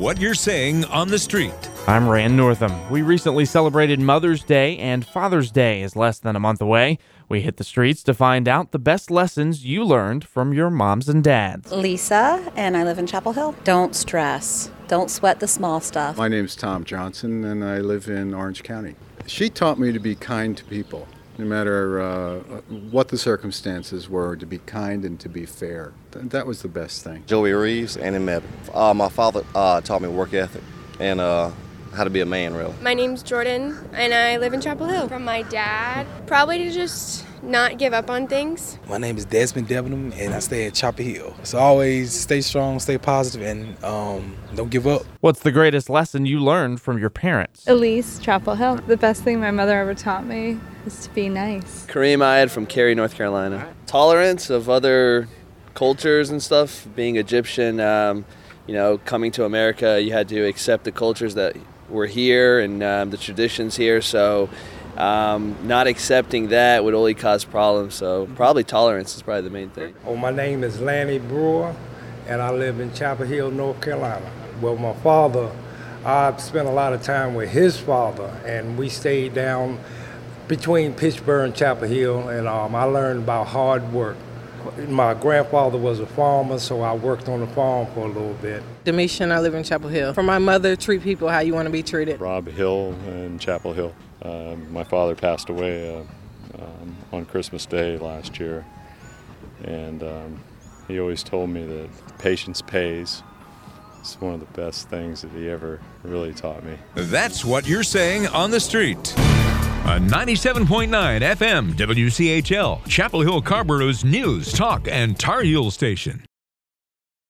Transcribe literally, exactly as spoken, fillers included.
what you're saying on the street. I'm Rand Northam. We recently celebrated Mother's Day, and Father's Day is less than a month away. We hit the streets to find out the best lessons you learned from your moms and dads. Lisa, and I live in Chapel Hill. Don't stress. Don't sweat the small stuff. My name's Tom Johnson, and I live in Orange County. She taught me to be kind to people, no matter uh, what the circumstances were, to be kind and to be fair. Th- that was the best thing. Joey Reeves, Annie Meb. Uh, my father uh, taught me work ethic and uh, how to be a man, really. My name's Jordan, and I live in Chapel Hill. From my dad, probably to just not give up on things. My name is Desmond Debenham, and I stay at Chapel Hill. So always stay strong, stay positive, and um, don't give up. What's the greatest lesson you learned from your parents? Elise, Chapel Hill. The best thing my mother ever taught me is to be nice. Kareem Ayed from Cary, North Carolina. Tolerance of other cultures and stuff. Being Egyptian, um, you know, coming to America, you had to accept the cultures that were here and um, the traditions here. So um, not accepting that would only cause problems. So probably tolerance is probably the main thing. Oh, my name is Lanny Brewer, and I live in Chapel Hill, North Carolina. Well, my father, I spent a lot of time with his father, and we stayed down between Pittsburgh and Chapel Hill, and um, I learned about hard work. My grandfather was a farmer, so I worked on the farm for a little bit. Demisha, I live in Chapel Hill. For my mother, treat people how you want to be treated. Rob Hill in Chapel Hill. Uh, my father passed away uh, um, on Christmas Day last year, and um, he always told me that patience pays. It's one of the best things that he ever really taught me. That's what you're saying on the street. On ninety-seven point nine F M W C H L, Chapel Hill Carborough's news, talk, and Tar Heel station.